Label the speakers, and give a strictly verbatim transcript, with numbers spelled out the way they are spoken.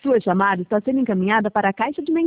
Speaker 1: Sua chamada está sendo encaminhada para a caixa de